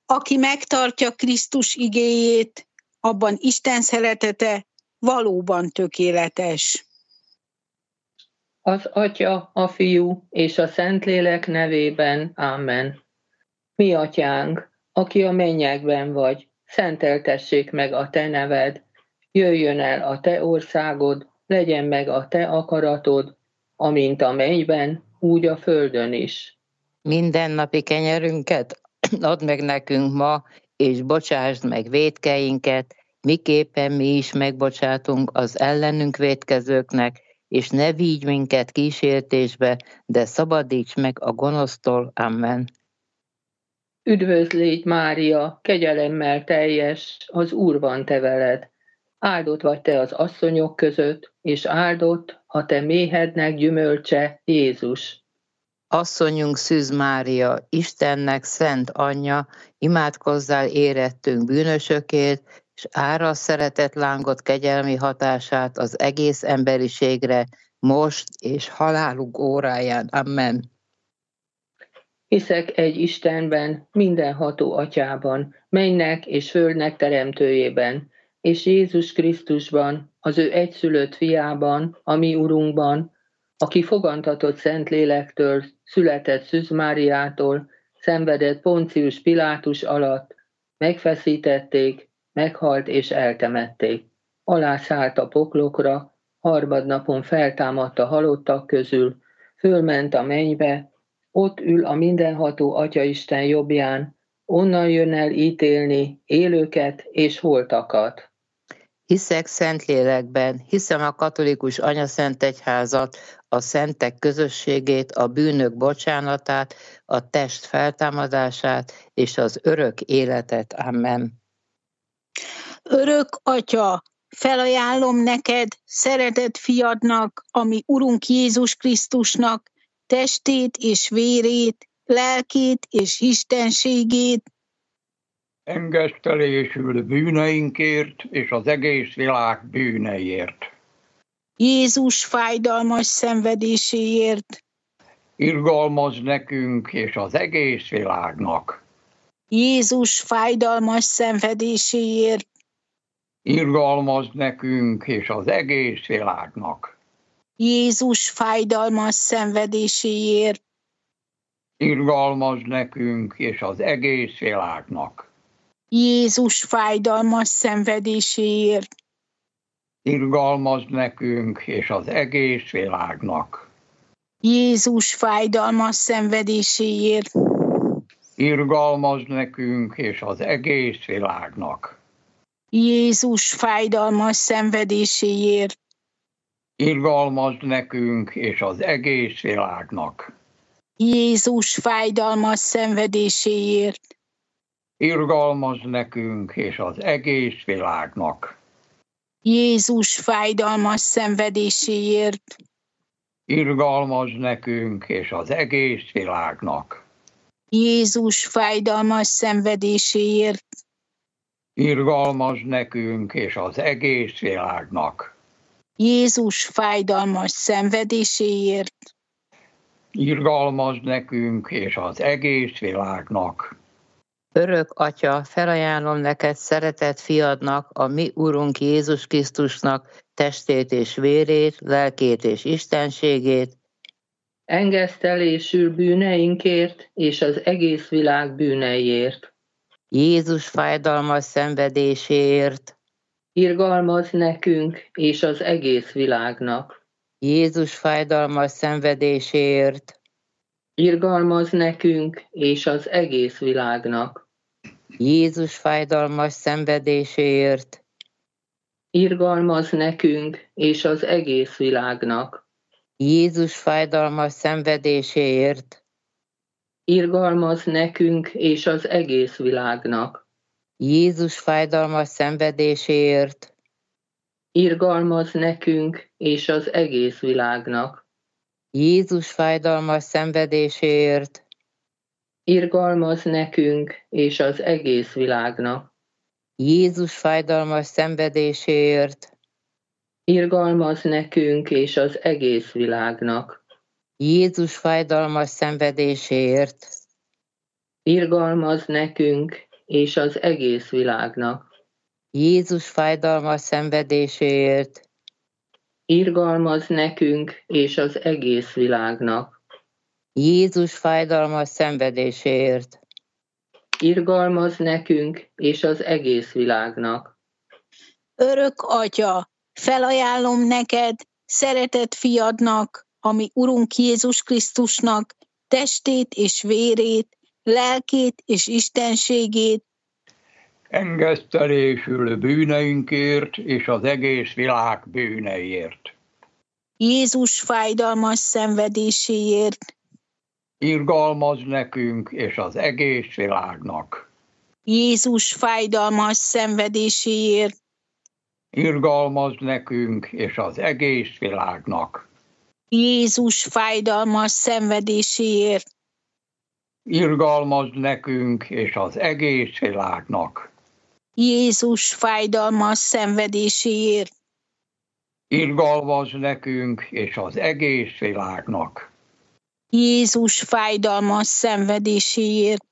Aki megtartja Krisztus igéjét, abban Isten szeretete valóban tökéletes. Az Atya, a Fiú és a Szentlélek nevében. Amen. Mi Atyánk, aki a mennyekben vagy, szenteltessék meg a te neved, jöjjön el a te országod, legyen meg a te akaratod, amint a mennyben, úgy a földön is. Mindennapi kenyerünket add meg nekünk ma, és bocsásd meg vétkeinket, miképpen mi is megbocsátunk az ellenünk vétkezőknek, és ne vigy minket kísértésbe, de szabadíts meg a gonosztól. Amen. Üdvözlégy Mária, kegyelemmel teljes, az Úr van te veled. Áldott vagy te az asszonyok között, és áldott a te méhednek gyümölcse, Jézus. Asszonyunk Szűz Mária, Istennek szent anyja, imádkozzál érettünk bűnösökért, és árasz szeretett lángot kegyelmi hatását az egész emberiségre, most és haláluk óráján. Amen. Hiszek egy Istenben, mindenható Atyában, mennynek és földnek teremtőjében, és Jézus Krisztusban, az ő egyszülött fiában, a mi Urunkban, aki fogantatott Szentlélektől, született Szűz Máriától, szenvedett Poncius Pilátus alatt, megfeszítették, meghalt és eltemették. Alászállt a poklokra, harmadnapon feltámadt a halottak közül, fölment a mennybe, ott ül a mindenható Atyaisten jobbján, onnan jön el ítélni élőket és holtakat. Hiszek Szentlélekben, hiszem a katolikus anyaszentegyházat, a szentek közösségét, a bűnök bocsánatát, a test feltámadását és az örök életet. Amen. Örök Atya, felajánlom neked, szeretett fiadnak, ami Urunk Jézus Krisztusnak, testét és vérét, lelkét és istenségét, engesztelésül bűneinkért és az egész világ bűneiért. Jézus fájdalmas szenvedéséért, Irgalmazz nekünk és az egész világnak. Jézus fájdalmas szenvedéséért, Irgalmazz nekünk és az egész világnak. Jézus fájdalmas szenvedéséért, Irgalmazz nekünk és az egész világnak. Jézus fájdalmas szenvedéséért, Irgalmazz nekünk és az egész világnak. Jézus fájdalmas szenvedéséért, Irgalmazz nekünk és az egész világnak. Jézus fájdalmas szenvedéséért, Irgalmazz nekünk és az egész világnak. Jézus fájdalmas szenvedéséért, Irgalmazz nekünk és az egész világnak. Jézus fájdalmas szenvedéséért, Irgalmazz nekünk és az egész világnak. Jézus fájdalmas szenvedéséért, Irgalmazz nekünk és az egész világnak. Jézus fájdalmas szenvedéséért, Irgalmazz nekünk és az egész világnak. Örök Atya, felajánlom neked szeretett fiadnak, a mi Urunk Jézus Krisztusnak testét és vérét, lelkét és istenségét, Engesztelésül bűneinkért és az egész világ bűneiért. Jézus fájdalmas szenvedéséért, Irgalmazz nekünk és az egész világnak. Jézus fájdalmas szenvedéséért, Irgalmazz nekünk és az egész világnak. Jézus fájdalmas szenvedéséért, Irgalmazz nekünk és az egész világnak. Jézus fájdalmas szenvedéséért, Irgalmazz nekünk és az egész világnak. Jézus fájdalmas szenvedéséért, Irgalmazz nekünk és az egész világnak. Jézus fájdalmas szenvedéséért, Irgalmazz nekünk és az egész világnak. Jézus fájdalmas szenvedéséért, Irgalmazz nekünk és az egész világnak. Jézus fájdalmas szenvedéséért, Irgalmazz nekünk és az egész világnak. Jézus fájdalmas szenvedéséért, Irgalmaz nekünk és az egész világnak. Jézus fájdalmas szenvedéséért, Irgalmaz nekünk és az egész világnak. Örök Atya, felajánlom neked, szeretett fiadnak, ami Urunk Jézus Krisztusnak, testét és vérét, lelkét és istenségét, engesztelésül bűneinkért és az egész világ bűneiért. Jézus fájdalmas szenvedéséért, Irgalmaz nekünk és az egész világnak. Jézus fájdalmas szenvedéséért, Irgalmaz nekünk és az egész világnak. Jézus fájdalmas szenvedéséért, Irgalmaz nekünk és az egész világnak. Jézus fájdalmas szenvedéséért, Irgalmaz nekünk és az egész világnak. Jézus fájdalmas szenvedéséért,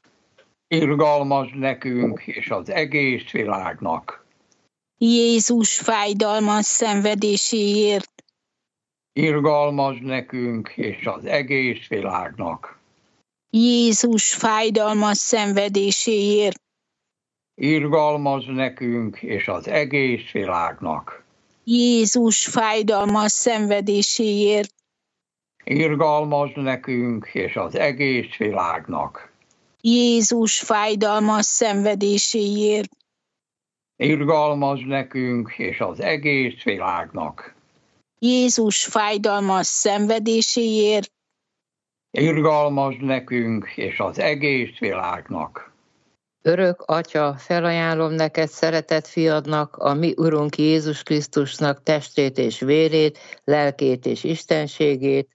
Irgalmaz nekünk és az egész világnak. Jézus fájdalmas szenvedéséért, Irgalmaz nekünk és az egész világnak. Jézus fájdalmas szenvedéséért, Irgalmaz nekünk és az egész világnak. Jézus fájdalmas szenvedéséért, Irgalmaz nekünk és az egész világnak. Jézus fájdalmas szenvedéséért, Irgalmaz nekünk és az egész világnak. Jézus fájdalmas szenvedéséért, Irgalmaz nekünk és az egész világnak. Örök Atya, felajánlom neked szeretett fiadnak, a mi Urunk Jézus Krisztusnak testét és vérét, lelkét és istenségét,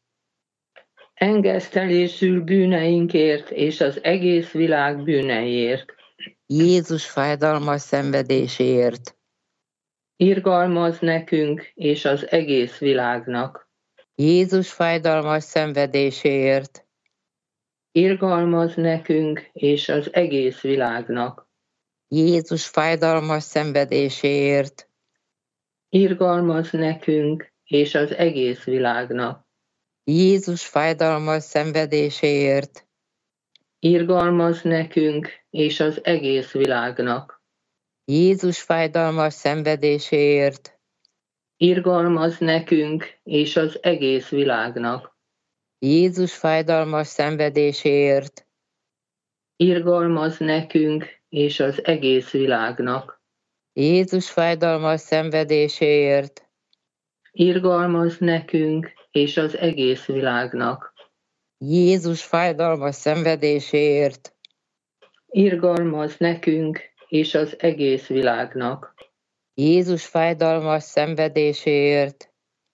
Engesztelésül bűneinkért és az egész világ bűneiért. Jézus fájdalmas szenvedéséért, Irgalmaz nekünk és az egész világnak. Jézus fájdalmas szenvedéséért, Irgalmaz nekünk és az egész világnak. Jézus fájdalmas szenvedéséért, Irgalmaz nekünk és az egész világnak. Jézus fájdalmas szenvedéséért, Irgalmaz nekünk és az egész világnak. Jézus fájdalmas szenvedéséért, Irgalmaz nekünk és az egész világnak. Jézus fájdalmas szenvedéséért, Irgalmaz nekünk és az egész világnak. Jézus fájdalmas szenvedéséért, Irgalmaz nekünk és az egész világnak. Jézus fájdalmas szenvedéséért, Irgalmaz nekünk és az egész világnak. Jézus fájdalmas szenvedéséért,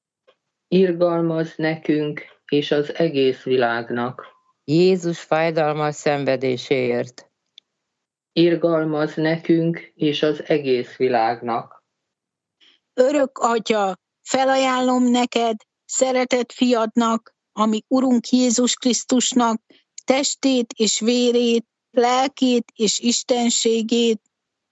Irgalmaz nekünk és az egész világnak. Jézus fájdalmas szenvedéséért, Irgalmaz nekünk és az egész világnak. Örök Atya, felajánlom neked, szeretett fiadnak, ami Urunk Jézus Krisztusnak, testét és vérét, lelkét és istenségét,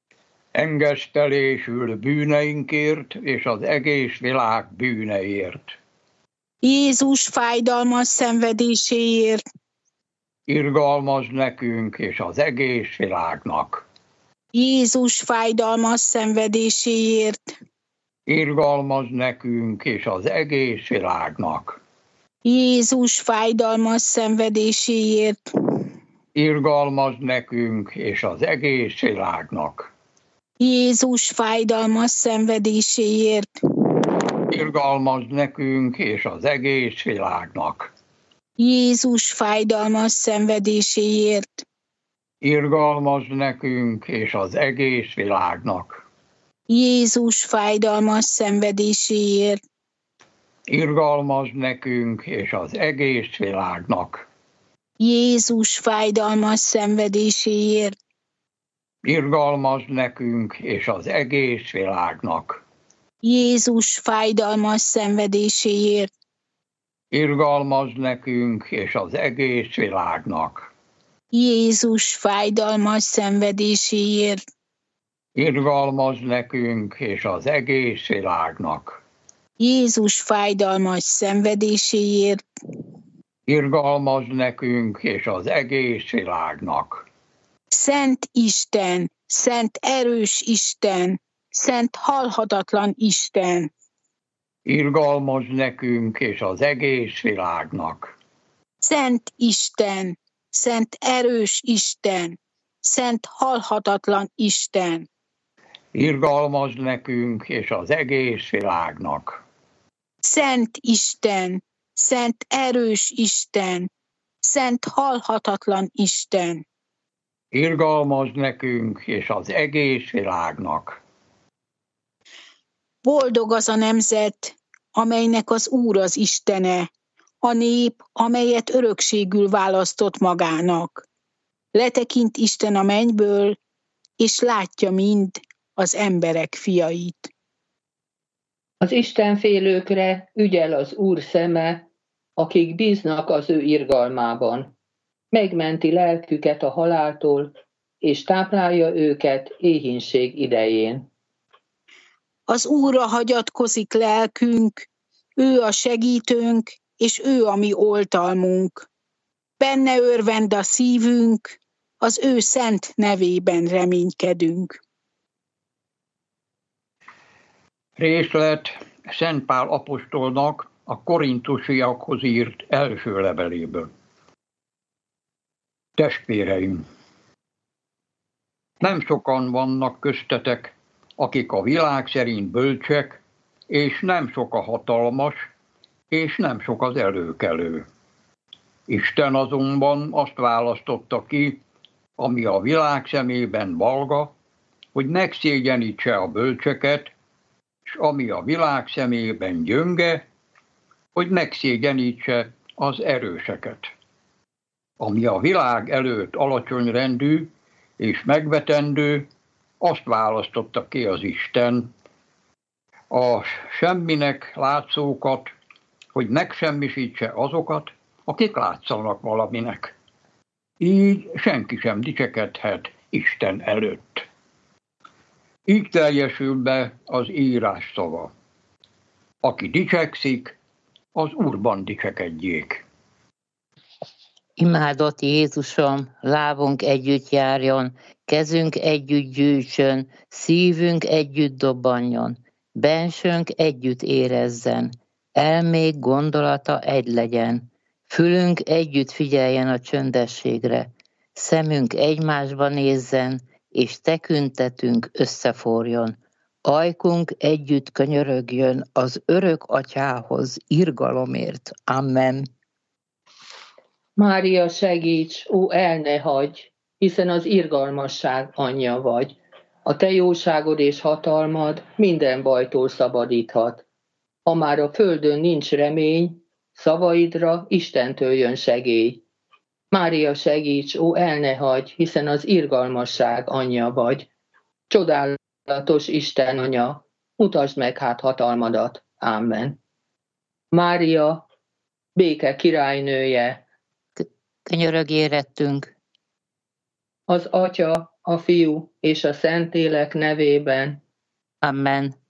Engesztelésül bűneinkért és az egész világ bűneiért. Jézus fájdalmas szenvedéséért, Irgalmaz nekünk és az egész világnak. Jézus fájdalmas szenvedéséért, Irgalmaz nekünk és az egész világnak. Jézus fájdalmas szenvedéséért, Irgalmaz nekünk és az egész világnak. Jézus fájdalmas szenvedéséért, Irgalmaz nekünk és az egész világnak. Jézus fájdalmas szenvedéséért, Irgalmaz nekünk és az egész világnak. Jézus fájdalmas szenvedéséért, Irgalmaz nekünk és az egész világnak. Jézus fájdalmas szenvedéséért, Irgalmaz nekünk és az egész világnak. Jézus fájdalmas szenvedéséért, Irgalmaz nekünk és az egész világnak. Jézus fájdalmas szenvedéséért, Irgalmazz nekünk és az egész világnak. Jézus fájdalmas szenvedéséért, Irgalmazz nekünk és az egész világnak. Szent Isten, Szent erős Isten, Szent halhatatlan Isten, Irgalmazz nekünk és az egész világnak. Szent Isten, Szent erős Isten, Szent halhatatlan Isten, Irgalmazz nekünk és az egész világnak. Szent Isten, Szent erős Isten, Szent halhatatlan Isten, Irgalmazz nekünk és az egész világnak. boldog az a nemzet, amelynek az Úr az Istene, a nép, amelyet örökségül választott magának. Letekint Isten a mennyből, és látja mind az emberek fiait. Az istenfélőkre ügyel az Úr szeme, akik bíznak az ő irgalmában. Megmenti lelküket a haláltól, és táplálja őket éhínség idején. Az Úrra hagyatkozik lelkünk, ő a segítőnk, és ő a mi oltalmunk. Benne örvend a szívünk, az ő szent nevében reménykedünk. Részlet Szent Pál apostolnak a korintusiakhoz írt első leveléből. Testvéreim! Nem sokan vannak köztetek, akik a világ szerint bölcsek, és nem sok a hatalmas, és nem sok az előkelő. Isten azonban azt választotta ki, ami a világ szemében valga, hogy megszégyenítse a bölcseket, és ami a világ szemében gyönge, hogy megszégyenítse az erőseket. Ami a világ előtt alacsony rendű és megvetendő, azt választotta ki az Isten, a semminek látszókat, hogy megsemmisítse azokat, akik látszanak valaminek. Így senki sem dicsekedhet Isten előtt. Így teljesül be az írás szava. Aki dicsekszik, az Úrban dicsekedjék. Imádott Jézusom, lábunk együtt járjon, kezünk együtt gyűjtsön, szívünk együtt dobbanjon, bensőnk együtt érezzen, elmék gondolata egy legyen, fülünk együtt figyeljen a csöndességre, szemünk egymásba nézzen, és tekintetünk összeforjon. Ajkunk együtt könyörögjön az örök atyához irgalomért. Amen. Mária, segíts, ó, el ne hagyj, hiszen az irgalmasság anyja vagy. A te jóságod és hatalmad minden bajtól szabadíthat. Ha már a földön nincs remény, szavaidra Istentől jön segély. Mária, segíts, ó, el ne hagyj, hiszen az irgalmasság anyja vagy. Csodálatos Isten anya, mutasd meg hát hatalmadat. Amen. Mária, béke királynője, Könyörög érettünk. az Atya, a Fiú és a Szentlélek nevében. Amen.